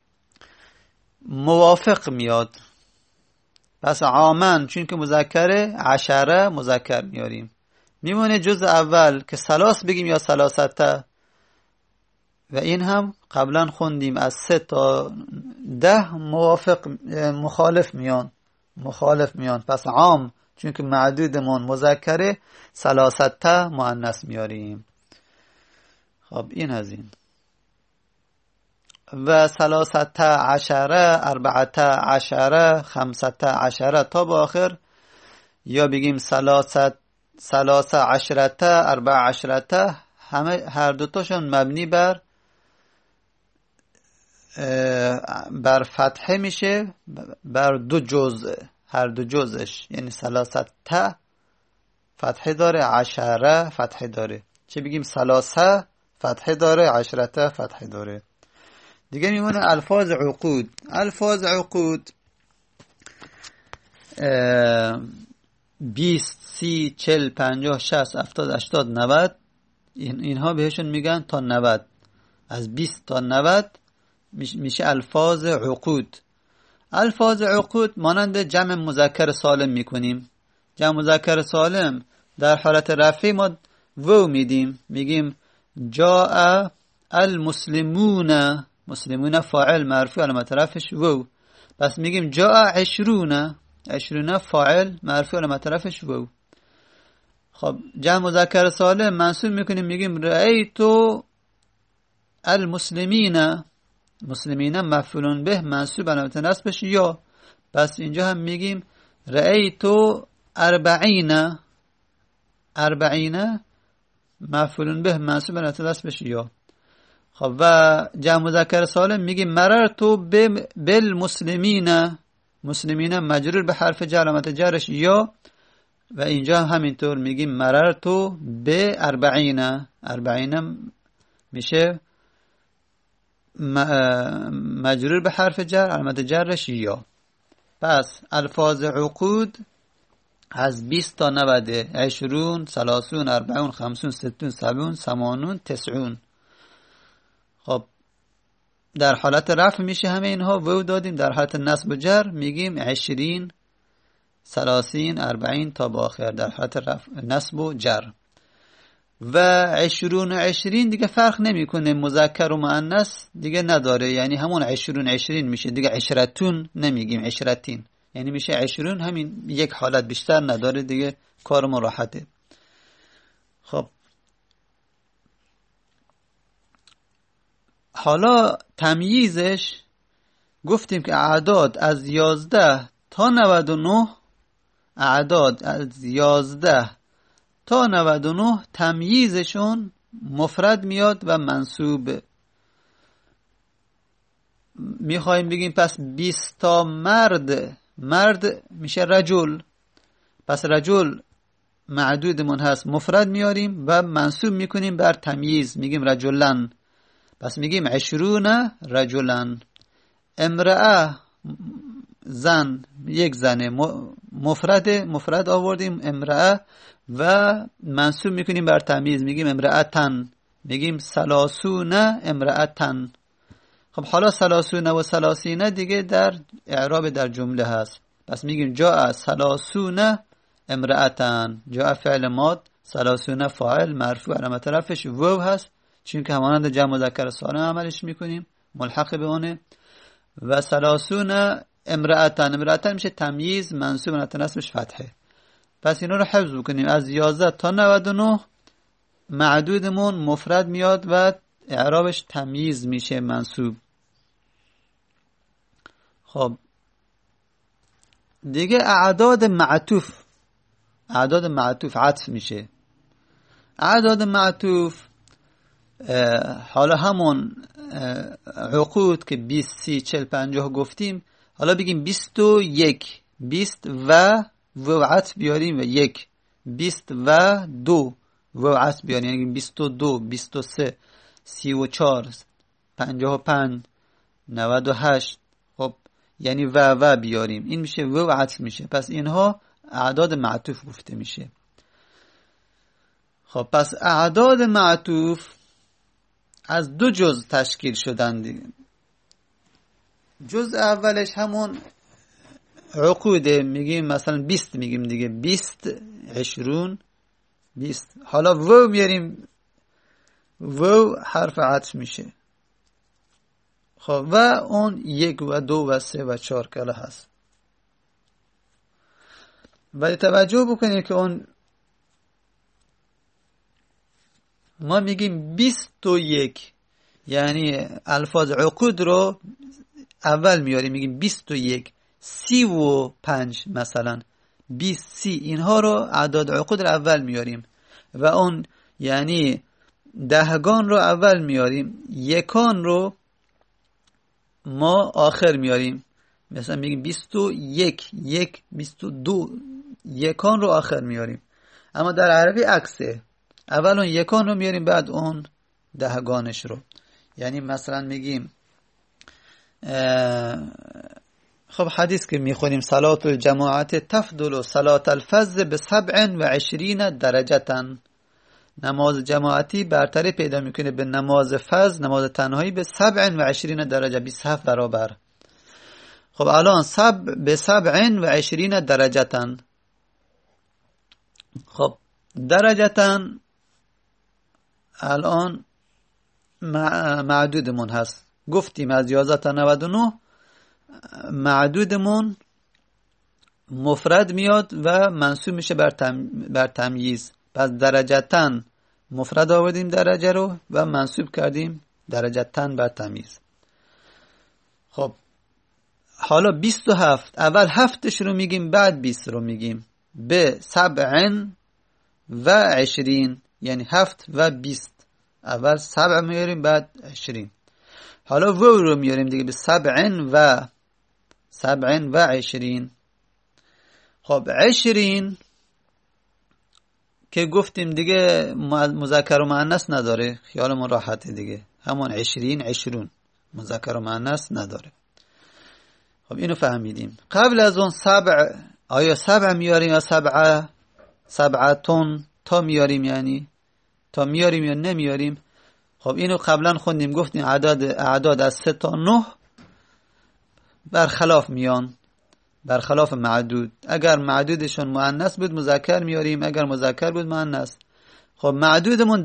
[SPEAKER 1] موافق میاد، پس عامن چون که مذکره عشره مذکر میاریم. میمونه جزء اول که سلاس بگیم یا سلاسته، و این هم قبلا خوندیم از 3 تا 10 مخالف میان. پس عام چون که معدودمون مذکره سلاسته مؤنث میاریم. خب این از این. و سلاسته عشره، اربعته عشره، خمسته عشره تا با آخر، یا بگیم سلاسه عشرته، اربع عشرته، همه هر دوتاشون مبنی بر فتحه میشه، بر 2 جزء، هر 2 جزءش یعنی سلاسته فتحه داره، عشره فتحه داره. چه بگیم سلاسه فتحه داره، عشرته فتحه داره. دیگه میمونه الفاظ عقود. الفاظ عقود 20 30 40 50 60 70 80 90 اینها بهشون میگن تا 90. از 20 تا 90 میشه الفاظ عقود. الفاظ عقود مانند جمع مذکر سالم میکنیم. جمع مذکر سالم در حالت رفعی ما وو میدیم، میگیم جاء المسلمون، مسلمون فاعل مرفوع علامت رفعش وو. پس میگیم جاء عشرون، عشرون فاعل مرفوع علامت رفعش وو. خب جمع مذکر سالم منصوب میکنیم، میگیم رأیتو المسلمین، مسلمین مفعول به منصوب علامت نصبش یا. پس اینجا هم میگیم رأیتو اربعین، اربعین مفعول به منصوب علامت نصبش یا. خب و جمع مذکر سالم میگیم مررتو بالمسلمین، مسلمین مجرور به حرف جر علامت جرش یا. و اینجا همینطور میگیم مررتو به اربعین، اربعین میشه مجرور به حرف جر علامت جرش یا. پس الفاظ عقود از 20 تا 90، 20 30 40 50 60 70 80 90. خب در حالت رفع میشه همه اینها وو دادیم، در حالت نصب و جر میگیم 20 30 40 تا با آخر در حالت رفع نصب و جر. و 20 دیگه فرق نمیکنه، مذکر و مؤنث دیگه نداره، یعنی همون 20 میشه دیگه، عشرتون نمیگیم عشرتین، یعنی میشه 20، همین یک حالت بیشتر نداره دیگه، کارمون راحته. خب حالا تمییزش گفتیم که اعداد از 11 تا 99، اعداد از 11 تا 99 تمییزشون مفرد میاد و منصوب. میخوایم بگیم پس 20 تا مرد، مرد میشه رجل، پس رجل معدودمون هست مفرد میاریم و منصوب میکنیم بر تمییز، میگیم رجلن. پس میگیم 20 رجلن. امرأه زن، یک زنه مفرد آوردیم امرأه و منصوب میکنیم بر تمییز، میگیم امرأتن، میگیم 30 امرأتن. خب حالا 30 و 30 دیگه در اعراب در جمله هست، پس میگیم جاء 30 امرأتن، جاء فعل ماد، 30 فاعل مرفوع علامت رفعش وو هست چون که همانند جمع مذکر سالم عملش میکنیم ملحق به اونه. و 30 امرأتن، امرأتن میشه تمییز منصوب علامت نصبش فتحه. پس اینا رو حفظ بکنیم، از 11 تا 99 معدودمون مفرد میاد و اعرابش تمییز میشه منصوب. خب دیگه اعداد معطوف، اعداد معطوف عطف میشه. اعداد معطوف حالا همون عقود که 20 30 40 50 گفتیم، حالا بگیم 21 20 و عطف بیاریم و 1، 20 و 2 و عطف بیاریم، یعنی 22 23 34 55 98. خب یعنی و بیاریم، این میشه و عطف میشه. پس اینها اعداد معطوف گفته میشه. خب پس اعداد معطوف از 2 جزء تشکیل شدن دیگه. جزء اولش همون عقوده، میگیم مثلا 20 میگیم دیگه، 20 20. حالا و میاریم، و حرف عطف میشه. خب و اون 1 و 2 و 3 و 4 کلا هست. ولی توجه بکنید که اون ما میگیم 21، یعنی الفاظ عقود رو اول میاریم، میگیم 21 35 مثلا 20 30، اینها رو اعداد عقود رو اول میاریم و اون یعنی دهگان رو اول میاریم، یکان رو ما آخر میاریم. مثلا میگیم 21 1 22، یکان رو آخر میاریم. اما در عربی عکسه، اول اون یکان رو میاریم بعد اون دهگانش رو. یعنی مثلا میگیم خب حدیث که میخونیم صلات الجماعت تفضل صلات الفز ب27 درجه، نماز جماعتی برتری پیدا میکنه به نماز فز، نماز تنهایی، به 27 درجه، 27 برابر. خب خب الان به 27 درجتن. خب درجتن الان معدودمون هست. گفتیم از 11 تا 99 معدودمون مفرد میاد و منصوب میشه بر تمییز. پس درجتن مفرد آوردیم درجه رو و منصوب کردیم درجتن بر تمییز. خب حالا 27 اول 7 رو میگیم بعد 20 رو میگیم. به 27 یعنی 7 و 20. اول 7 میاریم بعد 20. حالا و رو میاریم دیگه به 27. خب 20 که گفتیم دیگه مذکر و مؤنث نداره، خیالمون راحته دیگه، همون 20 مذکر و مؤنث نداره. خب اینو فهمیدیم. قبل از اون آیا 7 میاریم یا 7 تا میاریم، یعنی تا میاریم یا نمیاریم؟ خب اینو قبلا خوندیم، گفتیم اعداد از 3 تا 9 برخلاف میان، برخلاف معدود. اگر معدودشون مؤنث بود مذکر میاریم، اگر مذکر بود مؤنث. خب معدودمون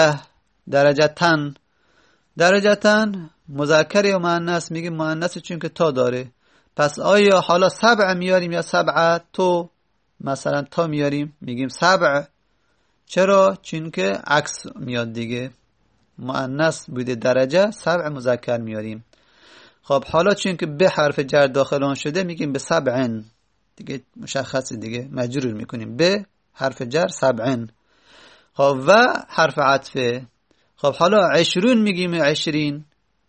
[SPEAKER 1] درجتن مذکر یا مؤنث؟ میگیم مؤنث چون که تا داره. پس آیا حالا 7 میاریم یا 7 تو؟ مثلا تا میاریم میگیم 7. چرا؟ چون که عکس میاد دیگه، مؤنث بوده درجه، 7 مذکر میاریم. خب حالا چون که به حرف جر داخل اون شده میگیم به 7 دیگه، مشخصه دیگه، مجرور میکنیم به حرف جر 7. خب و حرف عطفه. خب حالا 20 میگیم 20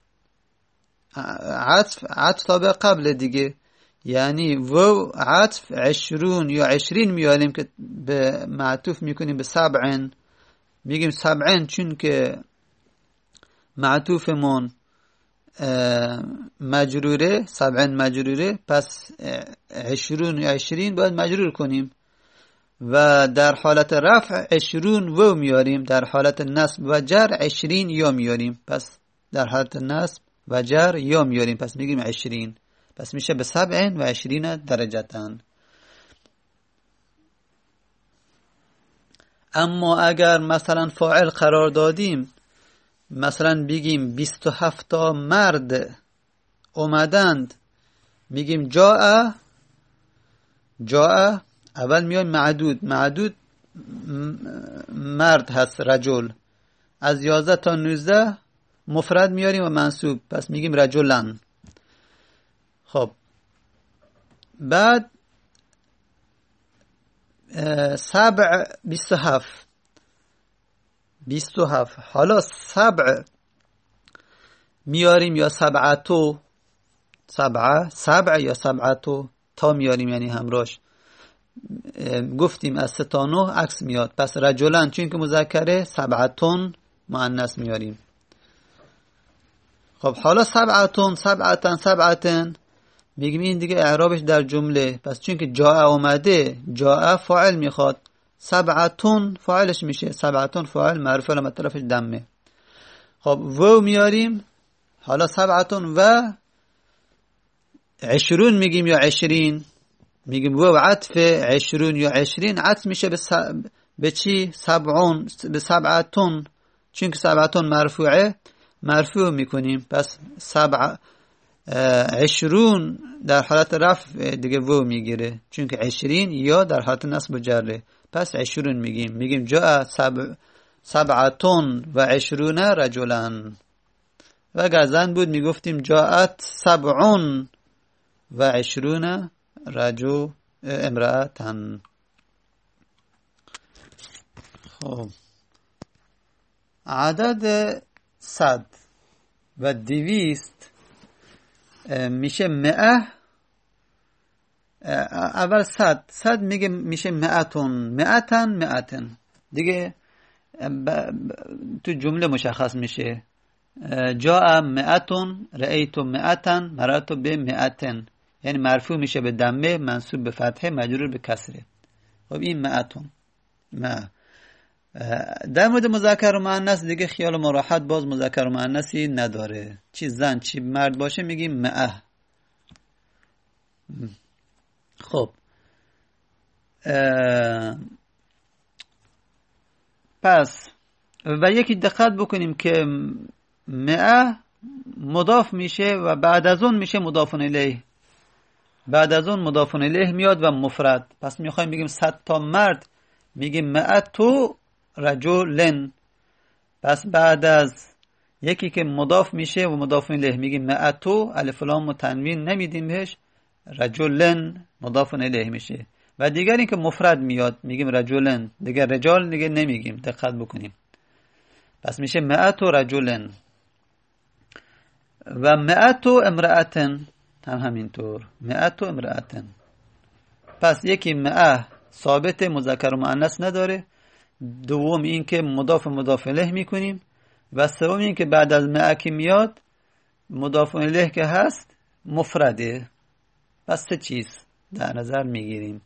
[SPEAKER 1] عطف تا به قبل دیگه، یعنی و عطف 20 یا 20 میاریم که به معطوف میکنیم به 7. میگیم 7 چون که معطوفمون مجروره، 7 مجروره، پس 20 یا 20 باید مجرور کنیم. و در حالت رفع 20 و میاریم، در حالت نصب و جر 20 یا میاریم، پس در حالت نصب و جر یا میاریم، پس میگیم 20. پس میشه به 27 درجتن. اما اگر مثلا فاعل قرار دادیم، مثلا بگیم 27 تا مرد اومدند، میگیم جاء، اول میایم معدود مرد هست رجل، از 11 تا 19 مفرد میاریم و منصوب، پس میگیم رجلن. خب بعد 27 حالا 7 میاریم یا 7 یا 7 تا میاریم، یعنی همراش گفتیم از 3 تا 9 عکس میاد، پس رجلن چون که مذکره 7 مؤنث میاریم. خب حالا 7 میگیم این دیگه اعرابش در جمله، پس چون که جاء اومده، جاء فاعل میخواد، 7 فاعلش میشه، 7 فاعل مرفوع علامت طرفش دمه. خب و میاریم، حالا 7 و 20 میگیم یا 20 میگیم و عطف 20 یا 20 عطف میشه به چی؟ 7 چون که 7 مرفوع میکنیم، پس 20 در حالت رفع دیگه و میگیره، چون که 20 یا در حالت نصب و جره، پس 20 میگیم جاء 27 رجلا. و اگر زن بود میگفتیم جاءت 27 رجل امرأتن. خب عدد 100 و 200 میشه 100. اول 100 میگه میشه 100 دیگه تو جمله مشخص میشه. جاء 100 رأیت 100 مررت به 100، یعنی مرفوع میشه به دمه، منصوب به فتحه، مجرور به کسره. خب این 100. در مورد مذکر و مؤنث دیگه خیال ما راحت، باز مذکر و مؤنثی نداره، چی زن چی مرد باشه میگیم 100. خب پس و یکی دقت بکنیم که مئه مضاف میشه و بعد از اون میشه مضاف الیه. بعد از اون مضاف الیه میاد و مفرد. پس میخوایم بگیم 100 تا مرد، میگیم مئة رجل. پس بعد از یکی که مضاف میشه و مضاف الیه میگیم مئة، الف لام و تنوین نمیدیم بهش، رجل مضاف الیه میشه. و دیگر این که مفرد میاد میگیم رجلن، دیگر رجال دیگه نمیگیم. دقت بکنیم. پس میشه مئة رجل و مئة امرأة هم همینطور، مئة امرأة. پس یکی مئة ثابت مذکر و مؤنث نداره، دوم این که مضاف مضاف الیه میکنیم و سوم این که بعد از مئة که میاد مضاف الیه که هست مفرده. پس سه چیز در نظر میگیریم.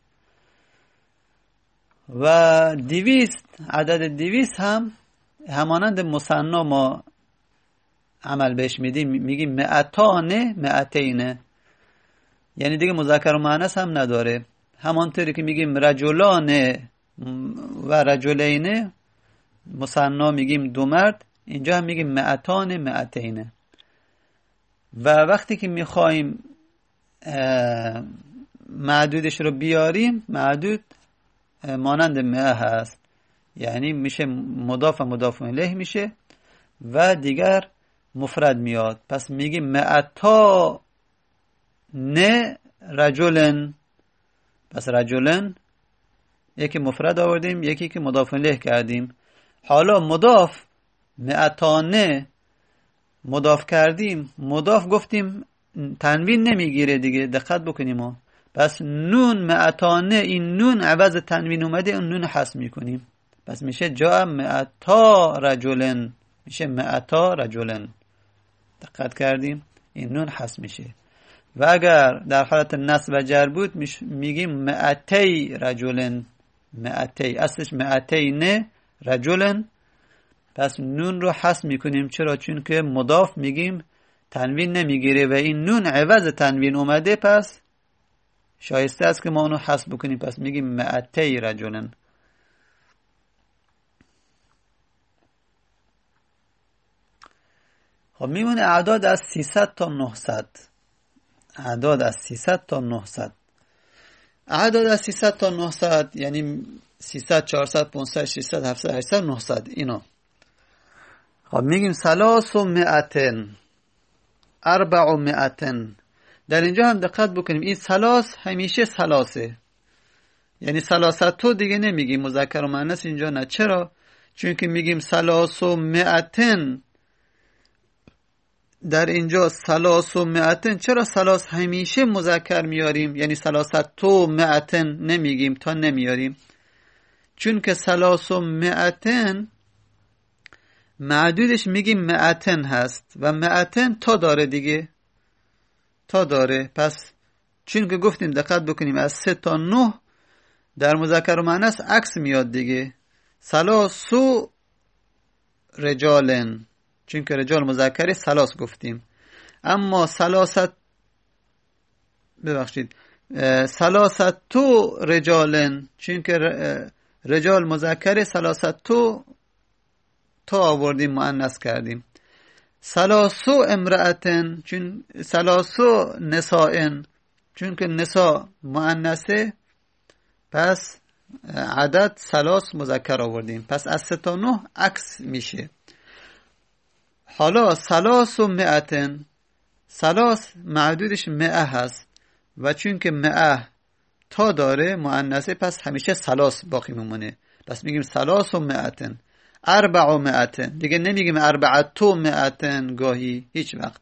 [SPEAKER 1] و 200 عدد 200 هم همانند مثنا ما عمل بهش میدیم، میگیم مئتان مئتین، یعنی دیگه مذکر و مؤنث هم نداره. همانطوری که میگیم رجلان و رجلین مثنا میگیم دو مرد، اینجا هم میگیم مئتان مئتین. و وقتی که میخوایم معدودش رو بیاریم، معدود مانند مئه هست، یعنی میشه مضاف مضاف الیه میشه و دیگر مفرد میاد. پس میگیم مئتا نه رجلن. پس رجلن یکی مفرد آوردیم، یکی که مضاف الیه کردیم. حالا مضاف مئتانه مضاف کردیم، مضاف گفتیم تنوین نمیگیره دیگه. دقت بکنیم. پس نون مئتانه، این نون عوض تنوین اومده، اون نون حذف میکنیم. پس میشه جاء مئتا رجلن، میشه مئتا رجلن. دقت کردیم؟ این نون حذف میشه. و اگر در حالت نصب و جر بود میگیم مئتی رجلن. مئتی اصلش مئتین رجلن. پس نون رو حذف میکنیم. چرا؟ چون که مضاف میگیم تنوین نمیگیره و این نون عوض تنوین اومده، پس شایسته است که ما اونو حذف بکنیم. پس میگیم مئتی رجلن. خب میمونه اعداد از 300 تا 900. اعداد از 300 تا 900. اعداد از 300 تا 900 یعنی 300 400 500 600 700 800 900 اینا. خب میگیم 300 400. در اینجا هم دقت بکنیم، این ثلاث همیشه ثلاثه، یعنی ثلاثتو دیگه نمیگیم مذکر و مؤنث اینجا نه. چرا؟ چون که میگیم 300. در اینجا 300. چرا ثلاث همیشه مذکر میاریم، یعنی 300 نمیگیم، تا نمیاریم؟ چون که 300 معدودش میگیم مئتن هست و مئتن تا داره دیگه، تا داره. پس چون که گفتیم دقت بکنیم از 3 تا 9 در مذکر و مؤنث عکس میاد دیگه. 3 رجالن، چون که رجال مذکری 3 گفتیم. اما 300 رجالن، چون که رجال مذکری 300 تا آوردیم مؤنث کردیم. 300 امرأتن، چون 300 نسائن، چون که نساء مؤنثه، پس عدد 3 مذکر آوردیم. پس از 3 تا 9 عکس میشه. حالا 300 3 معدودش 100 هست و چون که 100 تا داره مؤنثه، پس همیشه 3 باقی میمونه. پس میگیم 300 400. دیگه نمیگیم 400 گاهی، هیچ وقت.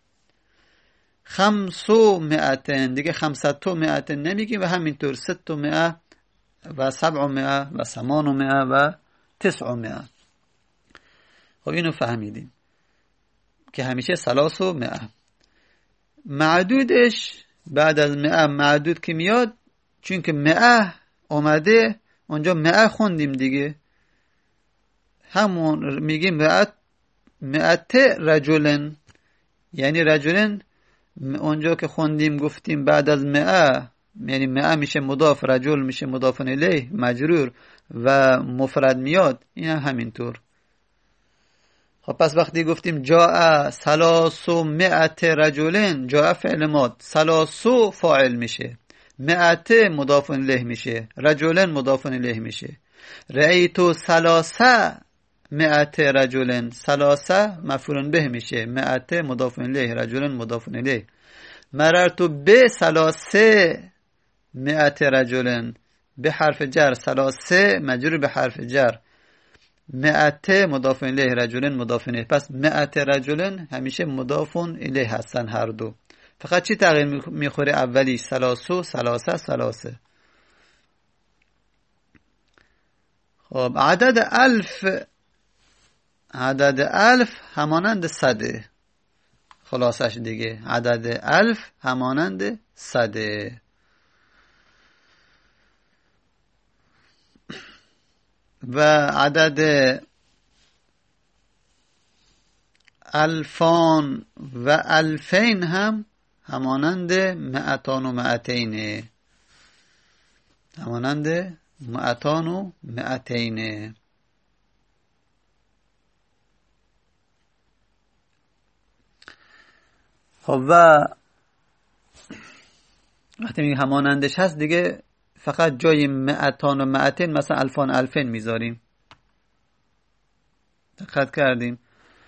[SPEAKER 1] 500 دیگه 500 نمیگیم و همینطور 600 و 700 و 800 و 900. خب اینو فهمیدیم که همیشه 300. معدودش بعد از 100 معدود که میاد، چون که 100 اومده اونجا 100 خوندیم دیگه، همون میگیم 100 رجلن، یعنی رجلن اونجا که خوندیم گفتیم بعد از مئه، یعنی مئه میشه مضاف، رجل میشه مضاف الیه مجرور و مفرد میاد، این همینطور. خب پس وقتی گفتیم جاء 300 رجلن، جاء فعل ماد، 300 فاعل میشه، 100 مضاف الیه میشه، رجلن مضاف الیه میشه. رأیت 300 رجلن، 300 مفعول به میشه، 100 مضاف الیه، رجلن مضاف الیه. مررت به 300 رجلن، به حرف جر، 300 مجرور به حرف جر، 100 مضاف الیه، رجلن مضاف الیه. پس 100 رجلن همیشه مضاف الیه هستن هر دو. فقط چی تغییر میخوره؟ اولیش 300. خب عدد الف همانند 100. خلاصش دیگه عدد الف همانند 100. و عدد الفان و الفین هم همانند 100 و 200. همانند 100 و 200. خب و وقتی میگه همانندش هست دیگه فقط جای 100 و 200 مثلا الفان الفین میذاریم. دقت کردیم؟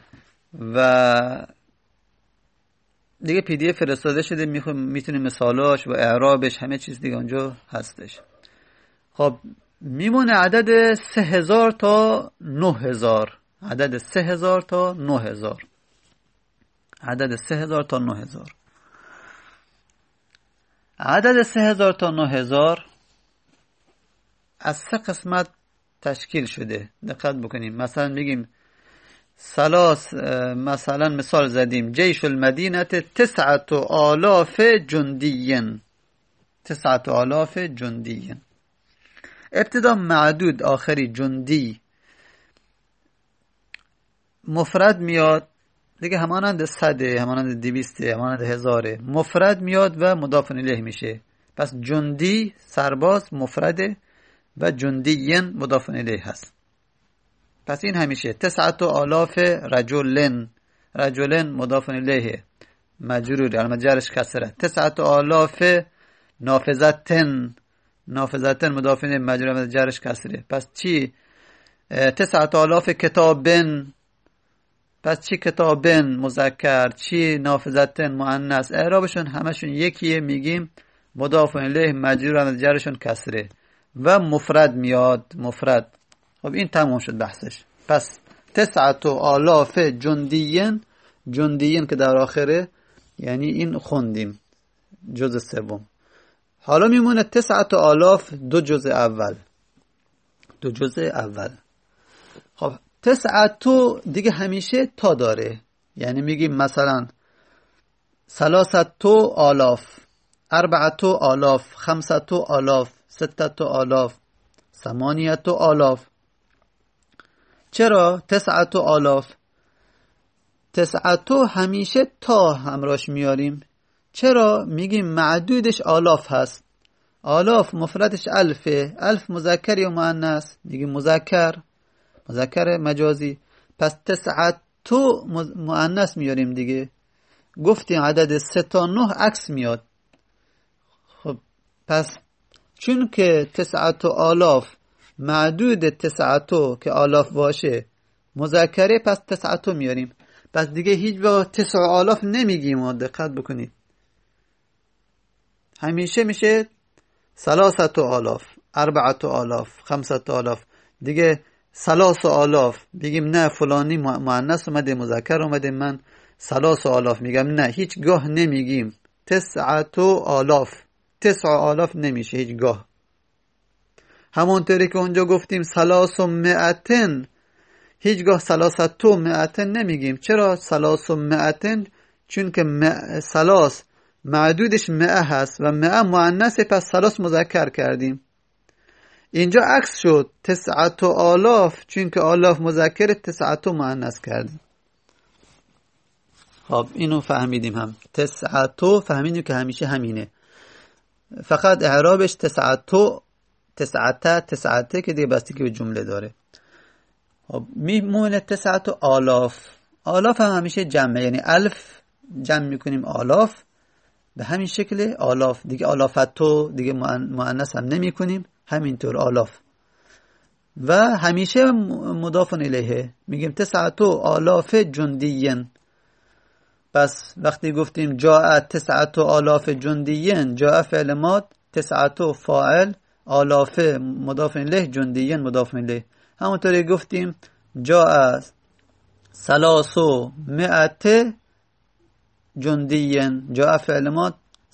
[SPEAKER 1] و دیگه پی دی اف فرستاده شده، میتونیم مثالاش و اعرابش همه چیز دیگه اونجا هستش. خب میمونه عدد 3000 تا 9000. عدد 3000 تا 9000. عدد 3000 تا 9000. عدد 3000 تا 9000 از 3 قسمت تشکیل شده. دقت بکنیم. مثلا بگیم مثلا مثال زدیم جیش المدینه 9000 جندی. 9000 جندی. ابتدا معدود، آخری جندی. مفرد میاد دیگه همانند 100، همانند 200، همانند 1000. مفرد میاد و مضاف الیه میشه. پس جندی سرباز مفرده و جندیین مضاف الیه هست. پس این همیشه 9000 رجلن. رجلن مضاف الیه مجرور، علامت جرش کسره. 9000 نافذتن. نافذتن مضاف الیه مجرور، علامت جرش کسره. پس چی؟ 9000 کتابن. پس چی کتابن مذکر، چی نافذتن مؤنث. اعرابشون همشون یکیه، میگیم مضاف الیه مجرور، علامت جرشون کسره. و مفرد میاد، مفرد. خب این تمام شد بحثش. پس 9000 جندیین. جندیین که در آخره یعنی این خوندیم جزء سوم. حالا میمونه 9000 دو جزء اول. دو جزء اول. خب 9 دیگه همیشه تا داره، یعنی میگیم مثلا 300,000 400,000 500,000 600,000 8,000. چرا 9,000؟ 9 همیشه تا همراش میاریم. چرا؟ میگیم معدودش آلاف هست. آلاف مفردش الفه. الف مذکر یا مؤنث؟ میگیم مذکر. مذکر مجازی. پس 9 مؤنث میاریم دیگه. گفتیم عدد 3 تا 9 عکس میاد. خب پس چون که 9,000 معدود 9 که آلاف باشه مذکره، پس 9 میاریم. پس دیگه هیچ وقت 9,000 نمیگیم. دقت بکنید. همیشه میشه 3,000 4,000 5,000. دیگه 3,000 بگیم نه فلانی مؤنث اومده مذکر اومده من 3,000 میگم، نه هیچگاه نمیگیم 9,000. 9,000 نمیشه هیچگاه. همونطوری که اونجا گفتیم 300 هیچگاه 300 نمیگیم. چرا 300؟ چون که 3 معدودش 100 هست و 100 مؤنثه، پس 3 مذکر کردیم. اینجا عکس شد 9,000 چون که آلاف مذکر 9 مؤنث کردیم. خب اینو فهمیدیم. هم تسعتو فهمیدیم که همیشه همینه، فقط اعرابش تسعته که دیگه بستگی به جمله داره. خب میمونه تسعتو آلاف. آلاف هم همیشه جمعه، یعنی الف جمع میکنیم آلاف، به همین شکل آلاف دیگه. آلافتو دیگه مؤنث هم نمی کنیم، همینطور آلاف. و همیشه مضاف الیه، میگیم تسعتو آلاف جندیین. پس وقتی گفتیم جاء تسعتو آلاف جندیین، جاء فعل ماد، تسعتو فاعل، آلاف مضاف الیه، جندیین مضاف الیه. همونطوری گفتیم جاء سلاسو مئت جندیین، جاء فعل ماد،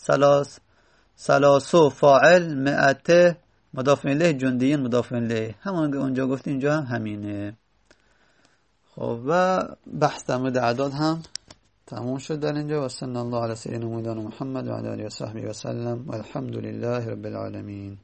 [SPEAKER 1] سلاسو فاعل، مئت مضاف الیه، جندیین مضاف الیه. همون اونجا گفتیم اینجا هم همینه. خب و بحث در مورد اعداد هم تموم شد در اینجا. و صلی الله علی سیدنا مولانا محمد و علی آله و صحبه و سلم و الحمد لله رب العالمین.